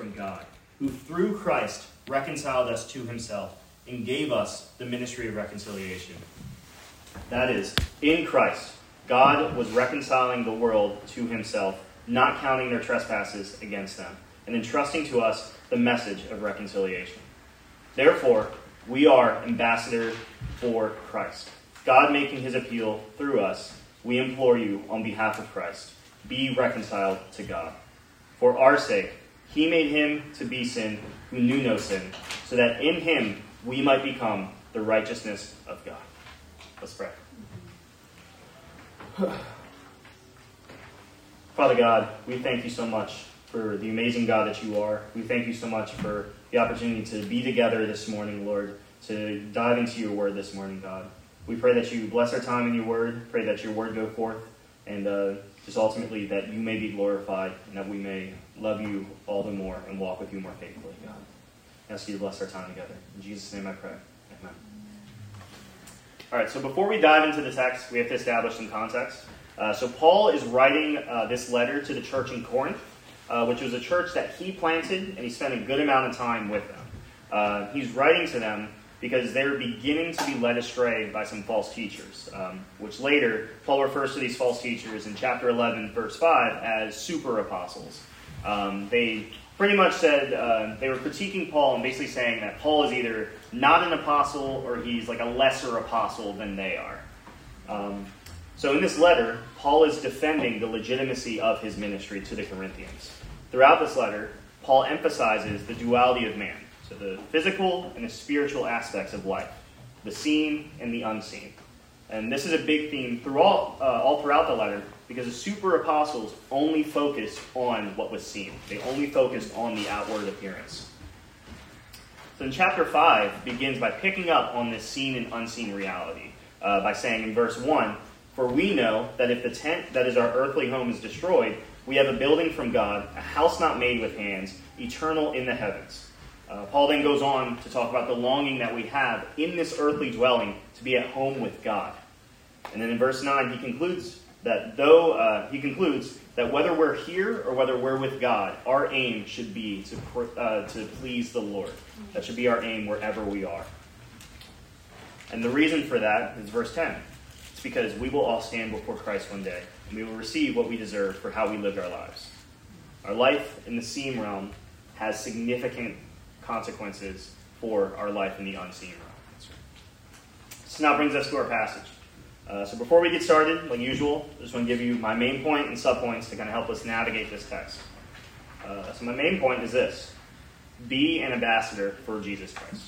from God, who through Christ reconciled us to himself and gave us the ministry of reconciliation. That is, in Christ, God was reconciling the world to himself, not counting their trespasses against them, and entrusting to us the message of reconciliation. Therefore, we are ambassadors for Christ. God making his appeal through us, we implore you on behalf of Christ, be reconciled to God. For our sake, he made him to be sin who knew no sin, so that in him we might become the righteousness of God. Let's pray. Father God, we thank you so much for the amazing God that you are. We thank you so much for the opportunity to be together this morning, Lord, to dive into your word this morning, God. We pray that you bless our time in your word, pray that your word go forth, and just ultimately that you may be glorified and that we may love you all the more and walk with you more faithfully, God. I ask you to bless our time together. In Jesus' name I pray. Amen. All right, so before we dive into the text, we have to establish some context. So Paul is writing this letter to the church in Corinth, which was a church that he planted, and he spent a good amount of time with them. He's writing to them because they're beginning to be led astray by some false teachers, which later Paul refers to these false teachers in chapter 11, verse 5, as super apostles. They pretty much said they were critiquing Paul and basically saying that Paul is either not an apostle or he's like a lesser apostle than they are. So in this letter, Paul is defending the legitimacy of his ministry to the Corinthians. Throughout this letter, Paul emphasizes the duality of man, so the physical and the spiritual aspects of life, the seen and the unseen. And this is a big theme all throughout the letter, because the super apostles only focused on what was seen. They only focused on the outward appearance. So in chapter 5 begins by picking up on this seen and unseen reality by saying in verse 1, "For we know that if the tent that is our earthly home is destroyed, we have a building from God, a house not made with hands, eternal in the heavens." Paul then goes on to talk about the longing that we have in this earthly dwelling to be at home with God. And then in verse 9, he concludes that whether we're here or whether we're with God, our aim should be to please the Lord. That should be our aim wherever we are. And the reason for that is verse 10. It's because we will all stand before Christ one day, and we will receive what we deserve for how we lived our lives. Our life in the seen realm has significant consequences for our life in the unseen realm. This now brings us to our passage. So before we get started, like usual, I just want to give you my main point and subpoints to kind of help us navigate this text. So my main point is this: be an ambassador for Jesus Christ.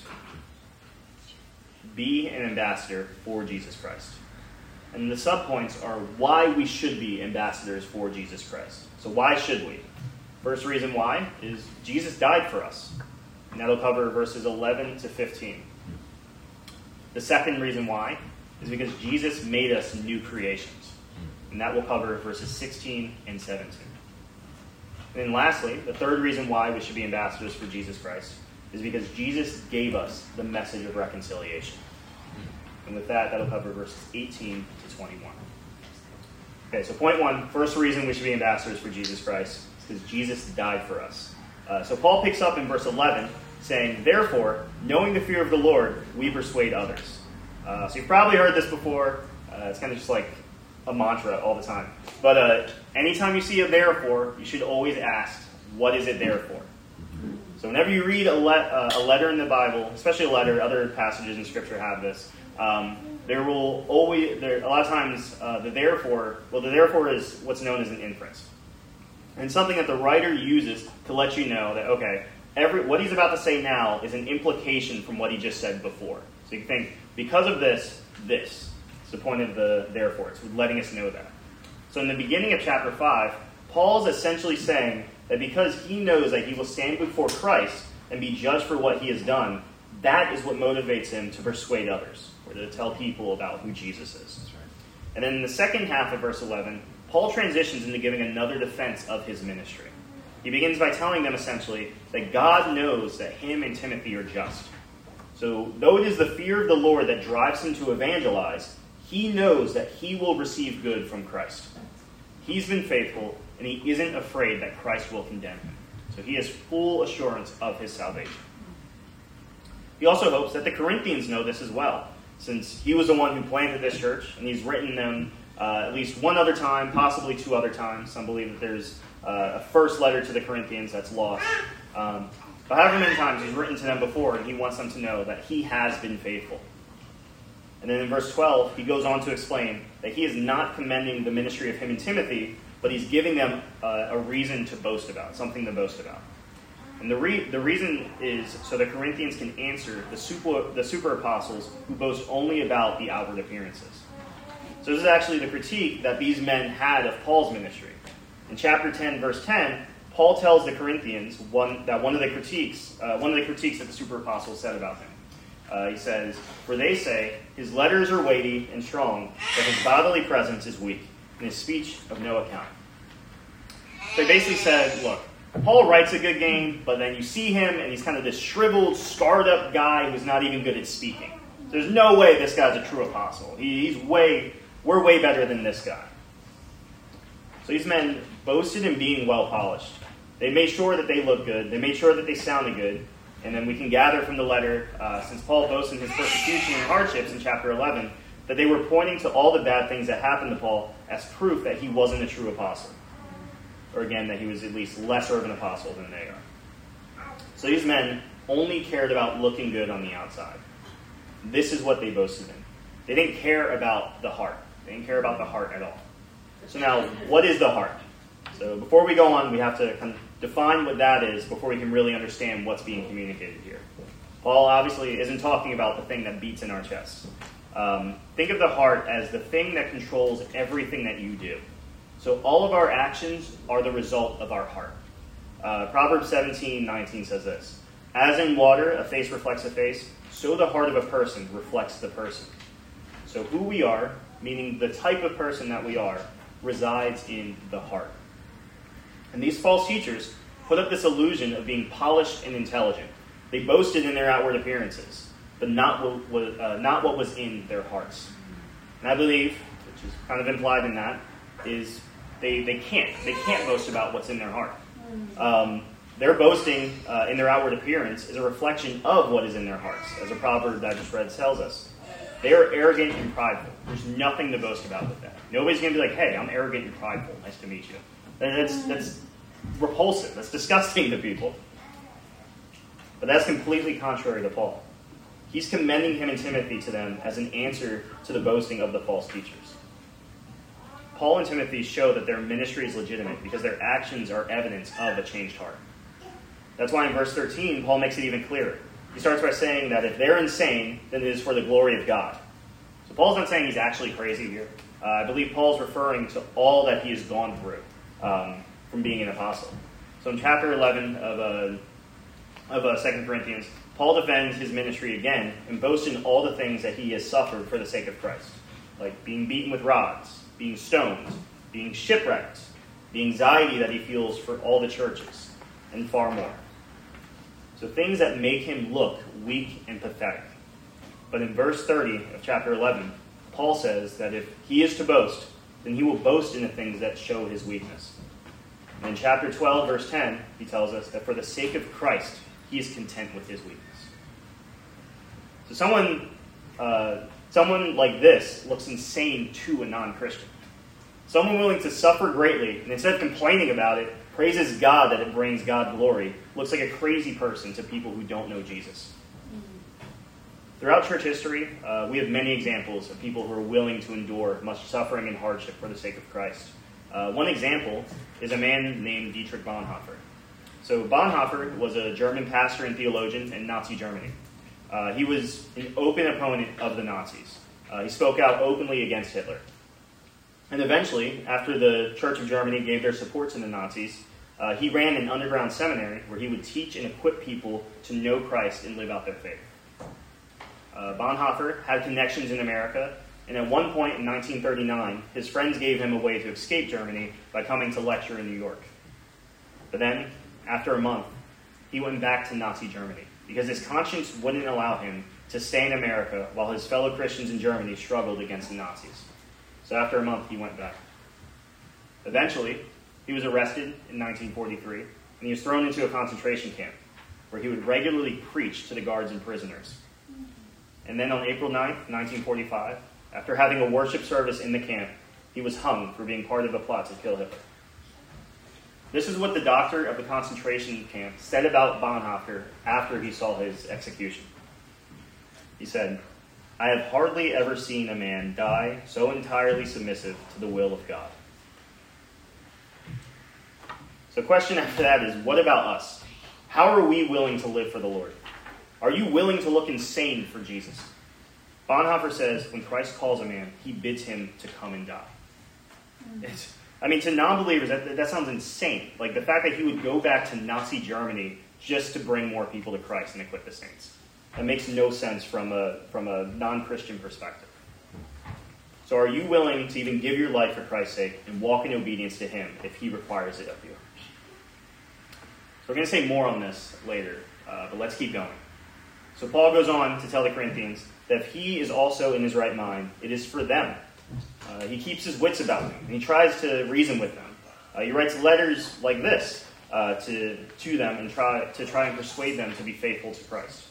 Be an ambassador for Jesus Christ. And the subpoints are why we should be ambassadors for Jesus Christ. So why should we? First reason why is Jesus died for us. And that'll cover verses 11 to 15. The second reason why is because Jesus made us new creations. And that will cover verses 16 and 17. And then lastly, the third reason why we should be ambassadors for Jesus Christ is because Jesus gave us the message of reconciliation. And with that, that'll cover verses 18 to 21. Okay, so point one, first reason we should be ambassadors for Jesus Christ is because Jesus died for us. So Paul picks up in verse 11, saying, "Therefore, knowing the fear of the Lord, we persuade others." So you've probably heard this before. It's kind of just like a mantra all the time. But anytime you see a therefore, you should always ask, what is it there for? So whenever you read a letter in the Bible, especially a letter, other passages in Scripture have this, there will always, a lot of times, the therefore is what's known as an inference. And something that the writer uses to let you know that, okay, what he's about to say now is an implication from what he just said before. So you think, because of this. It's the point of the therefore. It's letting us know that. So in the beginning of chapter 5, Paul's essentially saying that because he knows that he will stand before Christ and be judged for what he has done, that is what motivates him to persuade others, or to tell people about who Jesus is. That's right. And then in the second half of verse 11, Paul transitions into giving another defense of his ministry. He begins by telling them essentially that God knows that him and Timothy are just. So though it is the fear of the Lord that drives him to evangelize, he knows that he will receive good from Christ. He's been faithful, and he isn't afraid that Christ will condemn him. So So he has full assurance of his salvation. He also hopes that the Corinthians know this as well, since he was the one who planted this church, and he's written them at least one other time, possibly two other times. Some believe that there's a first letter to the Corinthians that's lost. But however many times he's written to them before, and he wants them to know that he has been faithful. And then in verse 12, he goes on to explain that he is not commending the ministry of him and Timothy, but he's giving them a reason to boast about, something to boast about. And the reason is so the Corinthians can answer the super apostles who boast only about the outward appearances. So this is actually the critique that these men had of Paul's ministry. In chapter 10, verse 10, Paul tells the Corinthians one of the critiques that the super apostles said about him. He says, "For they say, his letters are weighty and strong, but his bodily presence is weak, and his speech of no account." So he basically said, look, Paul writes a good game, but then you see him, and he's kind of this shriveled, scarred-up guy who's not even good at speaking. There's no way this guy's a true apostle. We're way better than this guy. So these men boasted in being well-polished. They made sure that they looked good. They made sure that they sounded good. And then we can gather from the letter, since Paul boasts in his persecution and hardships in chapter 11, that they were pointing to all the bad things that happened to Paul as proof that he wasn't a true apostle. Or again, that he was at least lesser of an apostle than they are. So these men only cared about looking good on the outside. This is what they boasted in. They didn't care about the heart. They didn't care about the heart at all. So now, what is the heart? So before we go on, we have to kind of define what that is before we can really understand what's being communicated here. Paul obviously isn't talking about the thing that beats in our chest. Think of the heart as the thing that controls everything that you do. So all of our actions are the result of our heart. Proverbs 17:19 says this, "As in water, a face reflects a face, so the heart of a person reflects the person." So who we are, meaning the type of person that we are, resides in the heart. And these false teachers put up this illusion of being polished and intelligent. They boasted in their outward appearances, but not what was in their hearts. And I believe, which is kind of implied in that, is they can't boast about what's in their heart. Their boasting in their outward appearance is a reflection of what is in their hearts, as a proverb that I just read tells us. They are arrogant and prideful. There's nothing to boast about with that. Nobody's going to be like, "Hey, I'm arrogant and prideful. Nice to meet you." That's repulsive. That's disgusting to people. But that's completely contrary to Paul. He's commending him and Timothy to them as an answer to the boasting of the false teachers. Paul and Timothy show that their ministry is legitimate because their actions are evidence of a changed heart. That's why in verse 13, Paul makes it even clearer. He starts by saying that if they're insane, then it is for the glory of God. So Paul's not saying he's actually crazy here. I believe Paul's referring to all that he has gone through from being an apostle. So in chapter 11 of 2 Corinthians, Paul defends his ministry again and boasts in all the things that he has suffered for the sake of Christ, like being beaten with rods, being stoned, being shipwrecked, the anxiety that he feels for all the churches, and far more. So things that make him look weak and pathetic. But in verse 30 of chapter 11, Paul says that if he is to boast, then he will boast in the things that show his weakness. And in chapter 12, verse 10, he tells us that for the sake of Christ, he is content with his weakness. So someone like this looks insane to a non-Christian. Someone willing to suffer greatly, and instead of complaining about it, praises God that it brings God glory, looks like a crazy person to people who don't know Jesus. Throughout church history, we have many examples of people who are willing to endure much suffering and hardship for the sake of Christ. One example is a man named Dietrich Bonhoeffer. So Bonhoeffer was a German pastor and theologian in Nazi Germany. He was an open opponent of the Nazis. He spoke out openly against Hitler. And eventually, after the Church of Germany gave their support to the Nazis, he ran an underground seminary where he would teach and equip people to know Christ and live out their faith. Bonhoeffer had connections in America, and at one point in 1939, his friends gave him a way to escape Germany by coming to lecture in New York. But then, after a month, he went back to Nazi Germany because his conscience wouldn't allow him to stay in America while his fellow Christians in Germany struggled against the Nazis. So after a month, he went back. Eventually, he was arrested in 1943, and he was thrown into a concentration camp where he would regularly preach to the guards and prisoners. And then on April 9th, 1945, after having a worship service in the camp, he was hung for being part of a plot to kill Hitler. This is what the doctor of the concentration camp said about Bonhoeffer after he saw his execution. He said, "I have hardly ever seen a man die so entirely submissive to the will of God." So the question after that is, what about us? How are we willing to live for the Lord? Are you willing to look insane for Jesus? Bonhoeffer says, when Christ calls a man, he bids him to come and die. To non-believers, that sounds insane. Like the fact that he would go back to Nazi Germany just to bring more people to Christ and equip the saints. That makes no sense from a non-Christian perspective. So are you willing to even give your life for Christ's sake and walk in obedience to him if he requires it of you? So we're going to say more on this later, but let's keep going. So Paul goes on to tell the Corinthians that if he is also in his right mind, it is for them. He keeps his wits about him, and he tries to reason with them. He writes letters like this to them and try and persuade them to be faithful to Christ.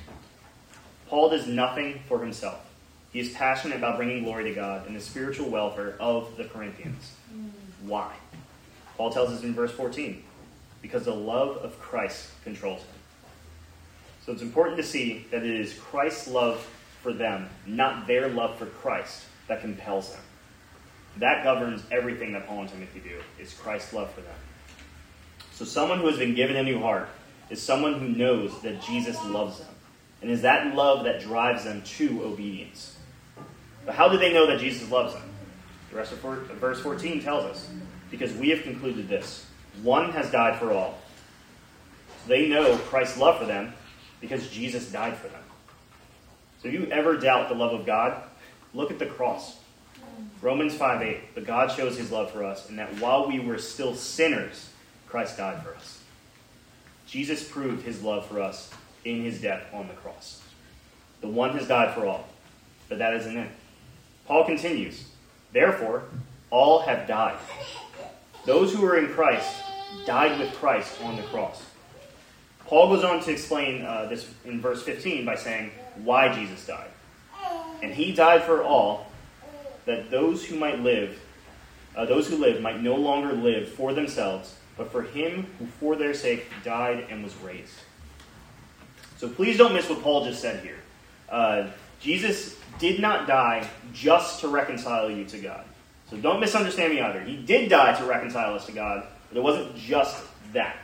Paul does nothing for himself. He is passionate about bringing glory to God and the spiritual welfare of the Corinthians. Why? Paul tells us in verse 14, because the love of Christ controls him. So it's important to see that it is Christ's love for them, not their love for Christ, that compels them. That governs everything that Paul and Timothy do, is Christ's love for them. So someone who has been given a new heart is someone who knows that Jesus loves them. And is that love that drives them to obedience. But how do they know that Jesus loves them? The rest of verse 14 tells us, because we have concluded this. One has died for all. So they know Christ's love for them because Jesus died for them. So if you ever doubt the love of God, look at the cross. Romans 5:8, but God shows his love for us, and that while we were still sinners, Christ died for us. Jesus proved his love for us in his death on the cross. The one has died for all, but that isn't it. Paul continues, therefore, all have died. Those who are in Christ died with Christ on the cross. Paul goes on to explain this in verse 15 by saying why Jesus died. And he died for all, that those who live might no longer live for themselves, but for him who for their sake died and was raised. So please don't miss what Paul just said here. Jesus did not die just to reconcile you to God. So don't misunderstand me either. He did die to reconcile us to God, but it wasn't just that.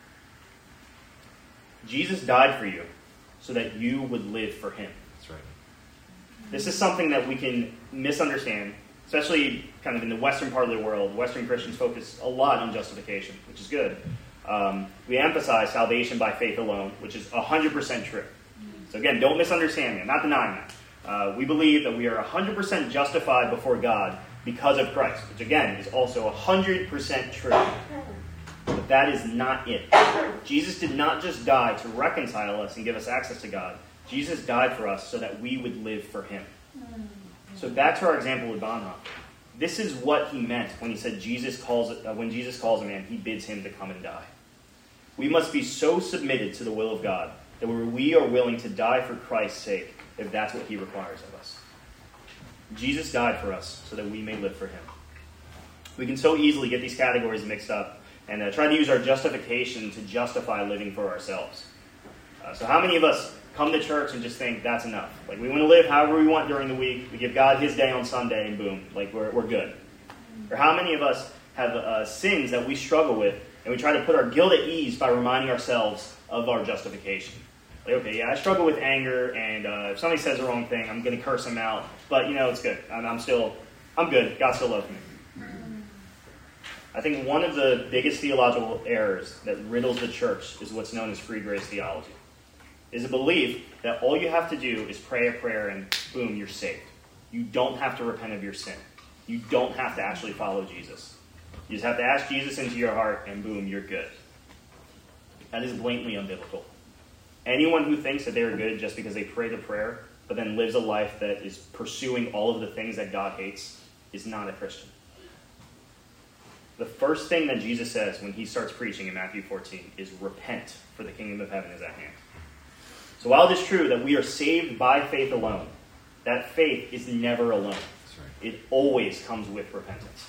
Jesus died for you so that you would live for him. That's right. This is something that we can misunderstand, especially kind of in the Western part of the world. Western Christians focus a lot on justification, which is good. We emphasize salvation by faith alone, which is 100% true. So again, don't misunderstand me. I'm not denying that. We believe that we are 100% justified before God because of Christ, which again is also 100% true. But that is not it. Jesus did not just die to reconcile us and give us access to God. Jesus died for us so that we would live for him. So back to our example with Bonhoeffer. This is what he meant when he said when Jesus calls a man, he bids him to come and die. We must be so submitted to the will of God that we are willing to die for Christ's sake if that's what he requires of us. Jesus died for us so that we may live for him. We can so easily get these categories mixed up and try to use our justification to justify living for ourselves. So how many of us come to church and just think that's enough? Like we want to live however we want during the week. We give God his day on Sunday and boom, like we're good. Or how many of us have sins that we struggle with and we try to put our guilt at ease by reminding ourselves of our justification? Like, okay, yeah, I struggle with anger, and if somebody says the wrong thing, I'm going to curse them out. But, it's good. I'm good. God still loves me. I think one of the biggest theological errors that riddles the church is what's known as free grace theology. Is a belief that all you have to do is pray a prayer and boom, you're saved. You don't have to repent of your sin. You don't have to actually follow Jesus. You just have to ask Jesus into your heart and boom, you're good. That is blatantly unbiblical. Anyone who thinks that they are good just because they prayed a prayer, but then lives a life that is pursuing all of the things that God hates, is not a Christian. the first thing that Jesus says when he starts preaching in Matthew 14 is repent, for the kingdom of heaven is at hand. So while it is true that we are saved by faith alone, that faith is never alone. That's right. It always comes with repentance.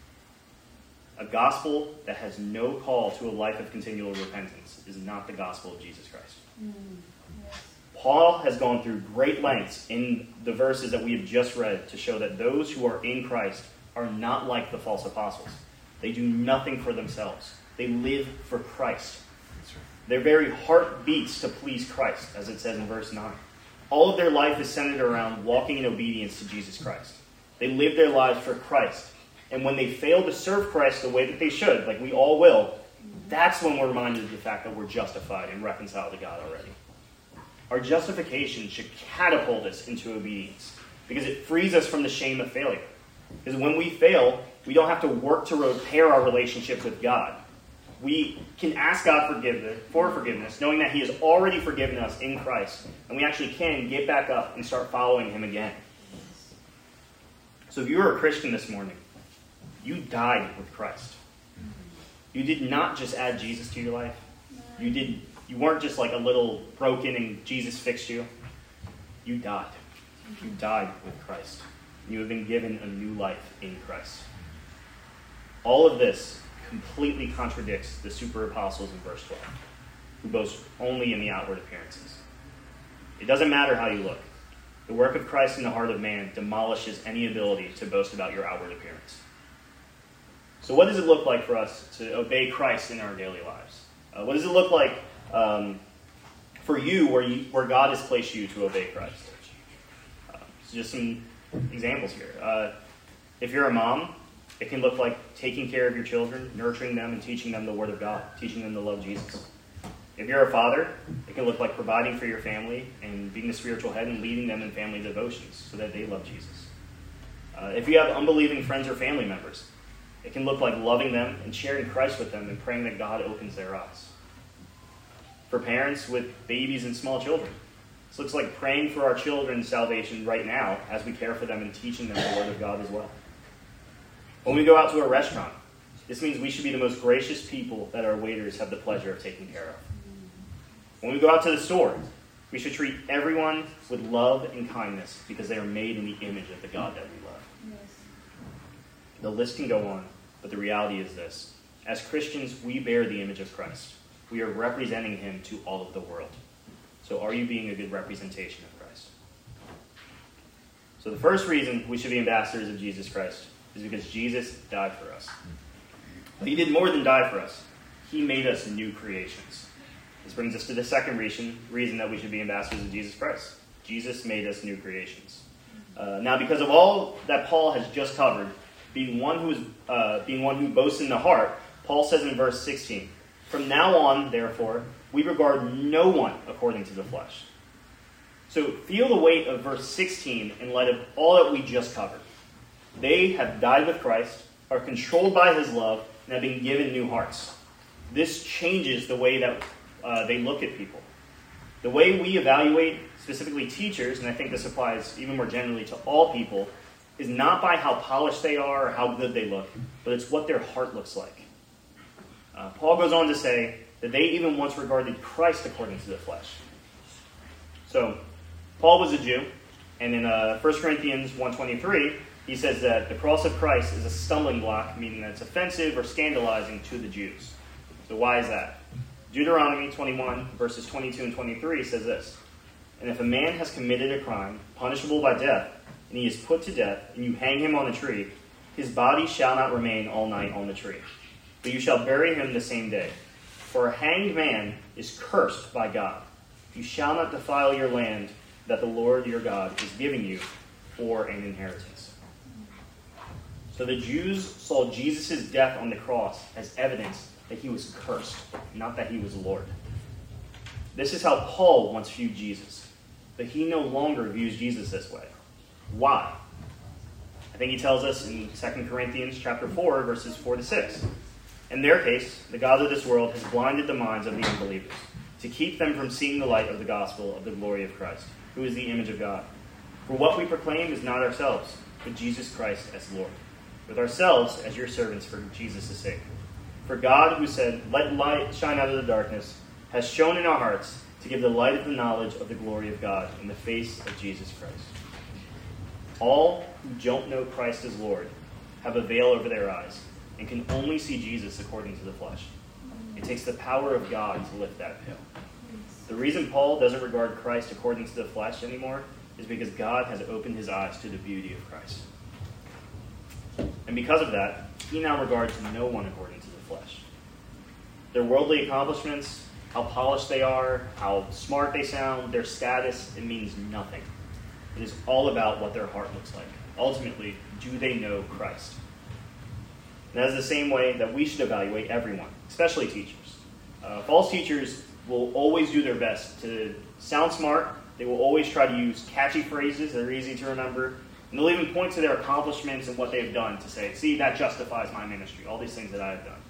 A gospel that has no call to a life of continual repentance is not the gospel of Jesus Christ. Yes. Paul has gone through great lengths in the verses that we have just read to show that those who are in Christ are not like the false apostles. They do nothing for themselves. They live for Christ. That's right. Their very heart beats to please Christ, as it says in verse 9. All of their life is centered around walking in obedience to Jesus Christ. They live their lives for Christ. And when they fail to serve Christ the way that they should, like we all will, that's when we're reminded of the fact that we're justified and reconciled to God already. Our justification should catapult us into obedience because it frees us from the shame of failure. Because when we fail, we don't have to work to repair our relationship with God. We can ask God for forgiveness, knowing that He has already forgiven us in Christ, and we actually can get back up and start following Him again. So if you are a Christian this morning, you died with Christ. You did not just add Jesus to your life. You weren't just like a little broken and Jesus fixed you. You died. You died with Christ. You have been given a new life in Christ. All of this completely contradicts the super apostles in verse 12, who boast only in the outward appearances. It doesn't matter how you look. The work of Christ in the heart of man demolishes any ability to boast about your outward appearance. So what does it look like for us to obey Christ in our daily lives? What does it look like for you where God has placed you to obey Christ? So just some examples here. If you're a mom, it can look like taking care of your children, nurturing them, and teaching them the Word of God, teaching them to love Jesus. If you're a father, it can look like providing for your family and being the spiritual head and leading them in family devotions so that they love Jesus. If you have unbelieving friends or family members, it can look like loving them and sharing Christ with them and praying that God opens their eyes. For parents with babies and small children, this looks like praying for our children's salvation right now as we care for them and teaching them the Word of God as well. When we go out to a restaurant, this means we should be the most gracious people that our waiters have the pleasure of taking care of. When we go out to the store, we should treat everyone with love and kindness because they are made in the image of the God that we love. Yes. The list can go on, but the reality is this. As Christians, we bear the image of Christ. We are representing Him to all of the world. So are you being a good representation of Christ? So the first reason we should be ambassadors of Jesus Christ is because Jesus died for us. But He did more than die for us. He made us new creations. This brings us to the second reason that we should be ambassadors of Jesus Christ. Jesus made us new creations. Now, because of all that Paul has just covered, being one who boasts in the heart, Paul says in verse 16, "From now on, therefore, we regard no one according to the flesh." So feel the weight of verse 16 in light of all that we just covered. They have died with Christ, are controlled by His love, and have been given new hearts. This changes the way that they look at people. The way we evaluate specifically teachers, and I think this applies even more generally to all people, is not by how polished they are or how good they look, but it's what their heart looks like. Paul goes on to say that they even once regarded Christ according to the flesh. So, Paul was a Jew, and in 1 Corinthians 1:23, he says that the cross of Christ is a stumbling block, meaning that it's offensive or scandalizing to the Jews. So why is that? Deuteronomy 21, verses 22 and 23 says this, "And if a man has committed a crime, punishable by death, and he is put to death, and you hang him on a tree, his body shall not remain all night on the tree, but you shall bury him the same day. For a hanged man is cursed by God. You shall not defile your land that the Lord your God is giving you for an inheritance." So the Jews saw Jesus' death on the cross as evidence that He was cursed, not that He was Lord. This is how Paul once viewed Jesus, but he no longer views Jesus this way. Why? I think he tells us in 2 Corinthians chapter 4, verses 4 to 6. "In their case, the God of this world has blinded the minds of the unbelievers, to keep them from seeing the light of the gospel of the glory of Christ, who is the image of God. For what we proclaim is not ourselves, but Jesus Christ as Lord, with ourselves as your servants for Jesus' sake. For God, who said, 'Let light shine out of the darkness,' has shone in our hearts to give the light of the knowledge of the glory of God in the face of Jesus Christ. All who don't know Christ as Lord have a veil over their eyes and can only see Jesus according to the flesh. It takes the power of God to lift that veil. The reason Paul doesn't regard Christ according to the flesh anymore is because God has opened his eyes to the beauty of Christ. And because of that, he now regards no one according to the flesh. Their worldly accomplishments, how polished they are, how smart they sound, their status, it means nothing. It is all about what their heart looks like. Ultimately, do they know Christ? And that is the same way that we should evaluate everyone, especially teachers. False teachers will always do their best to sound smart. They will always try to use catchy phrases that are easy to remember. And they'll even point to their accomplishments and what they've done to say, see, that justifies my ministry, all these things that I have done.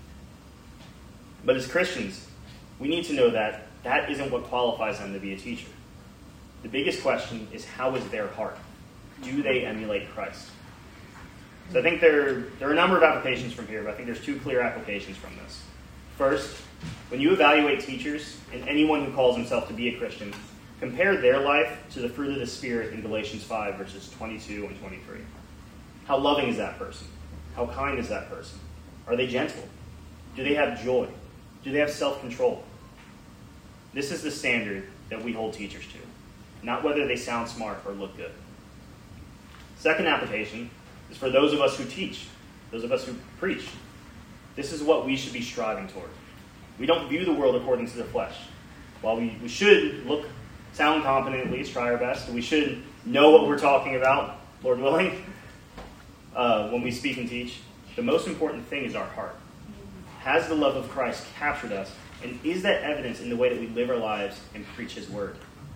But as Christians, we need to know that that isn't what qualifies them to be a teacher. The biggest question is, how is their heart? Do they emulate Christ? So I think there are a number of applications from here, but I think there's two clear applications from this. First, when you evaluate teachers and anyone who calls himself to be a Christian, compare their life to the fruit of the Spirit in Galatians 5, verses 22 and 23. How loving is that person? How kind is that person? Are they gentle? Do they have joy? Do they have self-control? This is the standard that we hold teachers to, not whether they sound smart or look good. Second application is for those of us who teach, those of us who preach. This is what we should be striving toward. We don't view the world according to the flesh. While we should sound competent, at least, try our best, we should know what we're talking about, Lord willing, when we speak and teach, the most important thing is our heart. Has the love of Christ captured us, and is that evidence in the way that we live our lives and preach his word?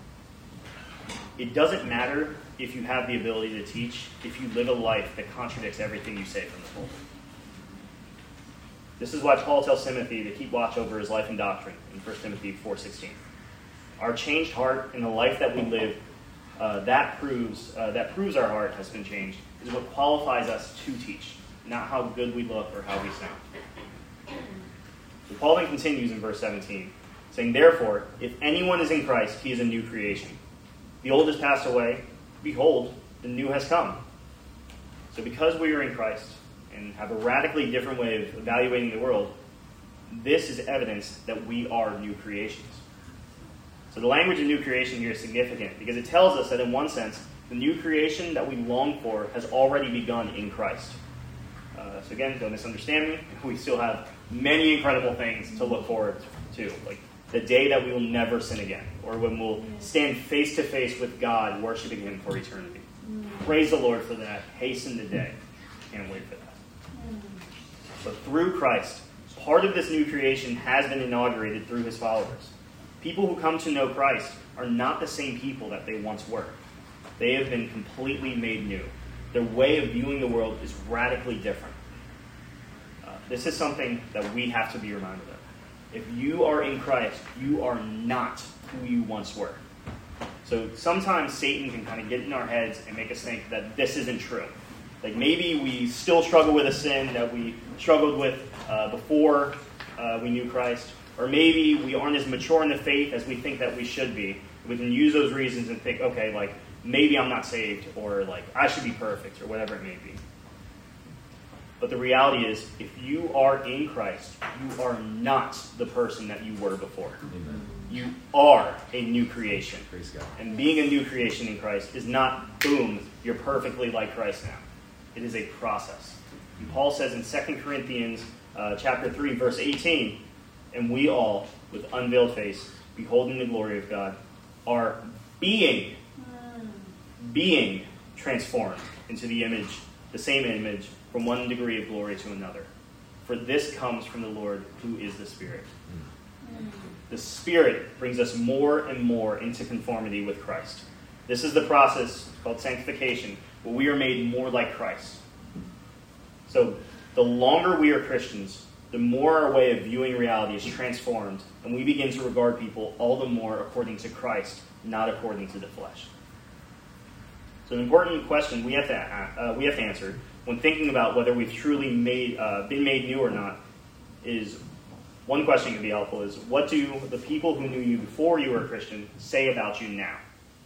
It doesn't matter if you have the ability to teach, if you live a life that contradicts everything you say from the pulpit. This is why Paul tells Timothy to keep watch over his life and doctrine in 1 Timothy 4:16. Our changed heart and the life that we live, that proves our heart has been changed, is what qualifies us to teach, not how good we look or how we sound. So Paul then continues in verse 17, saying, "Therefore, if anyone is in Christ, he is a new creation. The old has passed away. Behold, the new has come." So because we are in Christ and have a radically different way of evaluating the world, this is evidence that we are new creations. So the language of new creation here is significant because it tells us that in one sense, the new creation that we long for has already begun in Christ. So again, don't misunderstand me. We still have many incredible things to look forward to, like the day that we will never sin again, or when we'll stand face to face with God, worshiping him for eternity. Praise the Lord for that. Hasten the day. Can't wait for that. But through Christ, part of this new creation has been inaugurated through his followers. People who come to know Christ are not the same people that they once were. They have been completely made new. Their way of viewing the world is radically different. This is something that we have to be reminded of. If you are in Christ, you are not who you once were. So sometimes Satan can kind of get in our heads and make us think that this isn't true. Like maybe we still struggle with a sin that we struggled with before we knew Christ. Or maybe we aren't as mature in the faith as we think that we should be. We can use those reasons and think, okay, like maybe I'm not saved, or like I should be perfect, or whatever it may be. But the reality is, if you are in Christ, you are not the person that you were before. Amen. You are a new creation. Praise God. And being a new creation in Christ is not, boom, you're perfectly like Christ now. It is a process. And Paul says in 2 Corinthians chapter 3, verse 18, "And we all, with unveiled face, beholding the glory of God, are being transformed into the same image, from one degree of glory to another. For this comes from the Lord, who is the Spirit." The Spirit brings us more and more into conformity with Christ. This is the process called sanctification, where we are made more like Christ. So the longer we are Christians, the more our way of viewing reality is transformed, and we begin to regard people all the more according to Christ, not according to the flesh. So an important question we have to answer when thinking about whether we've truly been made new or not, is one question that could be helpful is, what do the people who knew you before you were a Christian say about you now?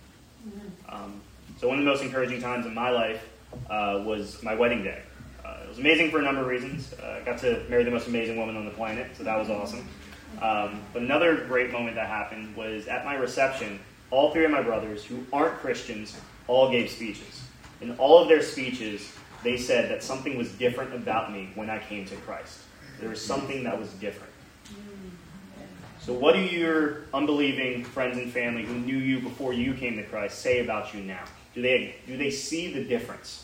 So one of the most encouraging times in my life was my wedding day. It was amazing for a number of reasons. I got to marry the most amazing woman on the planet, so that was awesome. But another great moment that happened was at my reception, all three of my brothers, who aren't Christians, all gave speeches. In all of their speeches, they said that something was different about me when I came to Christ. There was something that was different. So what do your unbelieving friends and family who knew you before you came to Christ say about you now? Do they see the difference?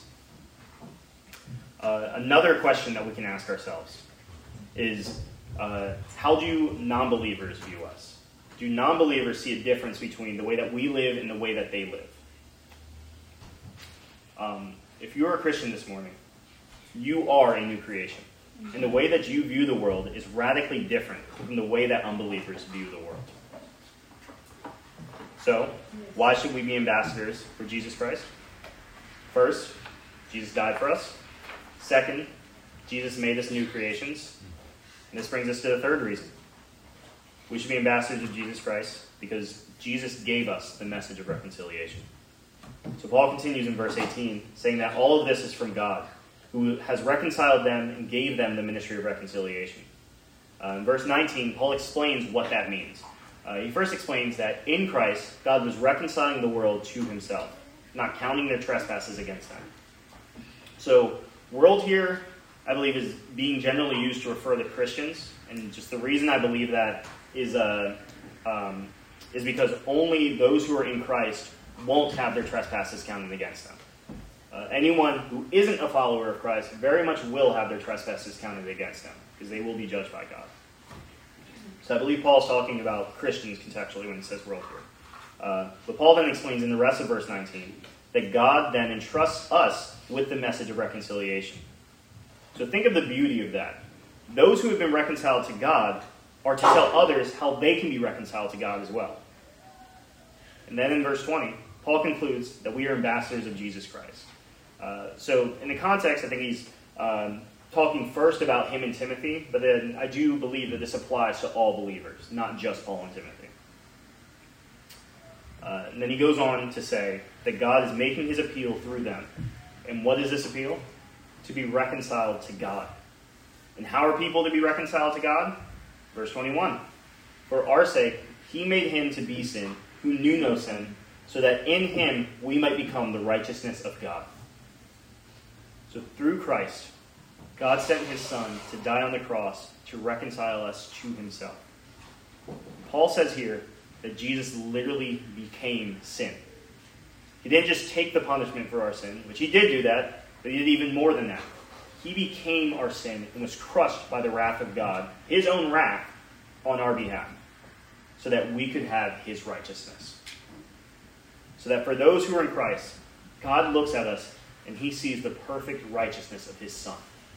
Another question that we can ask ourselves is, how do non-believers view us? Do non-believers see a difference between the way that we live and the way that they live? If you're a Christian this morning, you are a new creation. And the way that you view the world is radically different from the way that unbelievers view the world. So, why should we be ambassadors for Jesus Christ? First, Jesus died for us. Second, Jesus made us new creations. And this brings us to the third reason. We should be ambassadors of Jesus Christ because Jesus gave us the message of reconciliation. So Paul continues in verse 18, saying that all of this is from God, who has reconciled them and gave them the ministry of reconciliation. In verse 19, Paul explains what that means. He first explains that in Christ, God was reconciling the world to himself, not counting their trespasses against them. So, world here, I believe, is being generally used to refer to Christians, and just the reason I believe that is because only those who are in Christ won't have their trespasses counted against them. Anyone who isn't a follower of Christ very much will have their trespasses counted against them, because they will be judged by God. So I believe Paul's talking about Christians contextually when he says world here. But Paul then explains in the rest of verse 19 that God then entrusts us with the message of reconciliation. So think of the beauty of that. Those who have been reconciled to God are to tell others how they can be reconciled to God as well. And then in verse 20, Paul concludes that we are ambassadors of Jesus Christ. So in the context, I think he's talking first about him and Timothy, but then I do believe that this applies to all believers, not just Paul and Timothy. And then he goes on to say that God is making his appeal through them. And what is this appeal? To be reconciled to God. And how are people to be reconciled to God? Verse 21. For our sake, he made him to be sin, who knew no sin, so that in him we might become the righteousness of God. So through Christ, God sent his Son to die on the cross to reconcile us to himself. Paul says here that Jesus literally became sin. He didn't just take the punishment for our sin, which he did do that, but he did even more than that. He became our sin and was crushed by the wrath of God, his own wrath, on our behalf, so that we could have his righteousness. So that for those who are in Christ, God looks at us and he sees the perfect righteousness of his Son.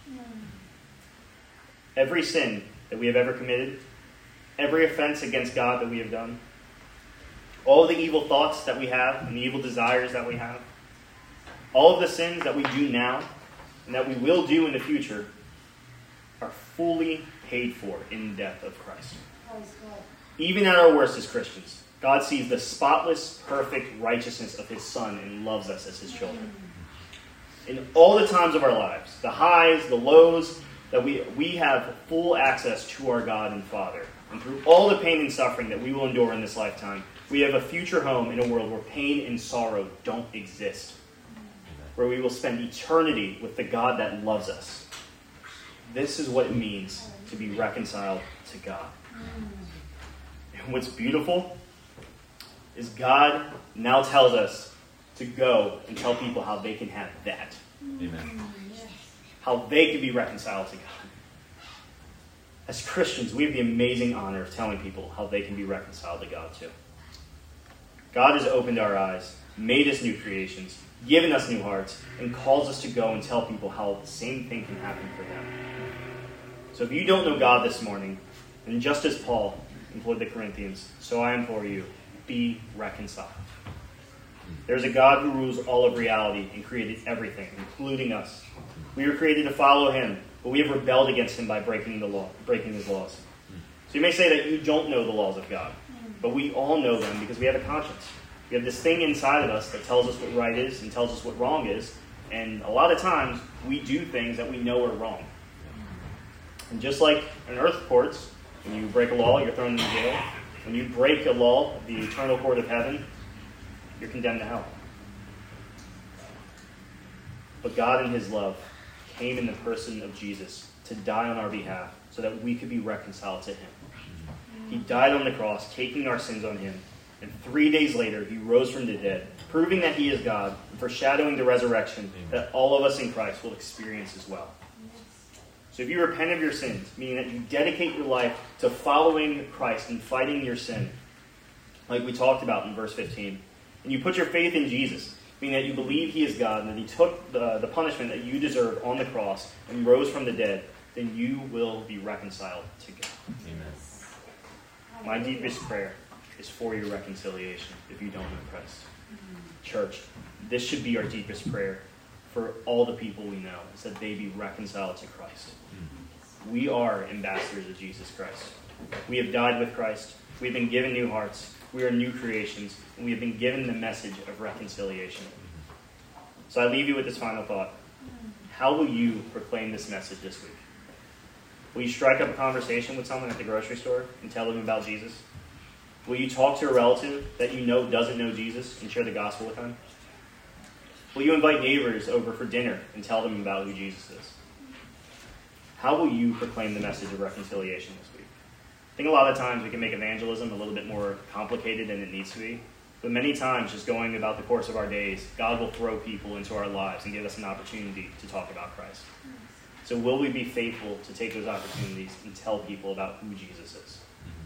Every sin that we have ever committed, every offense against God that we have done, all the evil thoughts that we have and the evil desires that we have, all of the sins that we do now and that we will do in the future are fully paid for in the death of Christ. Even at our worst as Christians, God sees the spotless, perfect righteousness of his Son and loves us as his children. In all the times of our lives, the highs, the lows, that we have full access to our God and Father. And through all the pain and suffering that we will endure in this lifetime, we have a future home in a world where pain and sorrow don't exist. Where we will spend eternity with the God that loves us. This is what it means to be reconciled to God. And what's beautiful is God now tells us to go and tell people how they can have that. Amen. How they can be reconciled to God. As Christians, we have the amazing honor of telling people how they can be reconciled to God too. God has opened our eyes, made us new creations, given us new hearts, and calls us to go and tell people how the same thing can happen for them. So if you don't know God this morning, then just as Paul implored the Corinthians, so I implore you, be reconciled. There's a God who rules all of reality and created everything, including us. We were created to follow him, but we have rebelled against him by breaking his laws. So you may say that you don't know the laws of God, but we all know them because we have a conscience. We have this thing inside of us that tells us what right is and tells us what wrong is, and a lot of times we do things that we know are wrong. And just like in earth courts, when you break a law, you're thrown into jail. When you break a law of the eternal court of heaven, you're condemned to hell. But God in his love came in the person of Jesus to die on our behalf so that we could be reconciled to him. He died on the cross, taking our sins on him. And 3 days later, he rose from the dead, proving that he is God, and foreshadowing the resurrection that all of us in Christ will experience as well. So if you repent of your sins, meaning that you dedicate your life to following Christ and fighting your sin, like we talked about in verse 15, and you put your faith in Jesus, meaning that you believe he is God and that he took the punishment that you deserve on the cross and rose from the dead, then you will be reconciled to God. Amen. My deepest prayer is for your reconciliation if you don't know Christ. Church, this should be our deepest prayer for all the people we know, is that they be reconciled to Christ. We are ambassadors of Jesus Christ. We have died with Christ. We have been given new hearts. We are new creations. And we have been given the message of reconciliation. So I leave you with this final thought. How will you proclaim this message this week? Will you strike up a conversation with someone at the grocery store and tell them about Jesus? Will you talk to a relative that you know doesn't know Jesus and share the gospel with them? Will you invite neighbors over for dinner and tell them about who Jesus is? How will you proclaim the message of reconciliation this week? I think a lot of times we can make evangelism a little bit more complicated than it needs to be. But many times, just going about the course of our days, God will throw people into our lives and give us an opportunity to talk about Christ. So will we be faithful to take those opportunities and tell people about who Jesus is?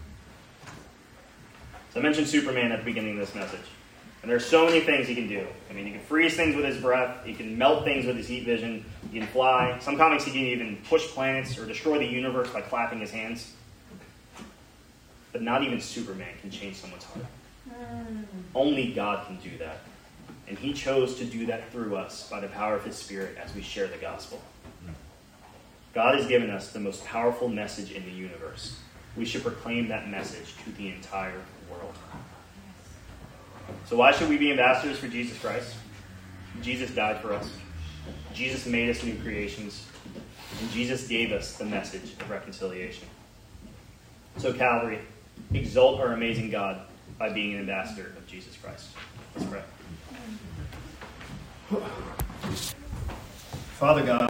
So I mentioned Superman at the beginning of this message. And there's so many things he can do. I mean, he can freeze things with his breath. He can melt things with his heat vision. He can fly. Some comics he can even push planets or destroy the universe by clapping his hands. But not even Superman can change someone's heart. Only God can do that. And he chose to do that through us by the power of his Spirit as we share the gospel. God has given us the most powerful message in the universe. We should proclaim that message to the entire world. So why should we be ambassadors for Jesus Christ? Jesus died for us. Jesus made us new creations. And Jesus gave us the message of reconciliation. So Calvary, exalt our amazing God by being an ambassador of Jesus Christ. Let's pray. Father God,